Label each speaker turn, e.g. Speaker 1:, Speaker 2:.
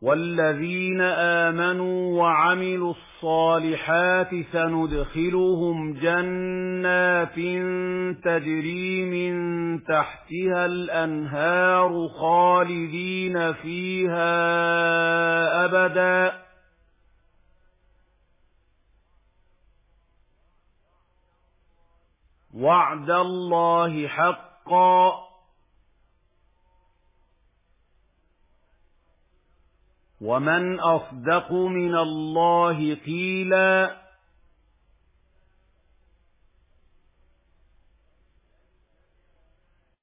Speaker 1: وَالَّذِينَ آمَنُوا وَعَمِلُوا الصَّالِحَاتِ سَنُدْخِلُهُمْ جَنَّاتٍ تَجْرِي مِن تَحْتِهَا الْأَنْهَارُ خَالِدِينَ فِيهَا أَبَدًا ۖ وَعْدَ اللَّهِ حَقًّا ۚ وَمَنْ أَصْدَقُ مِنَ اللَّهِ قِيلًا.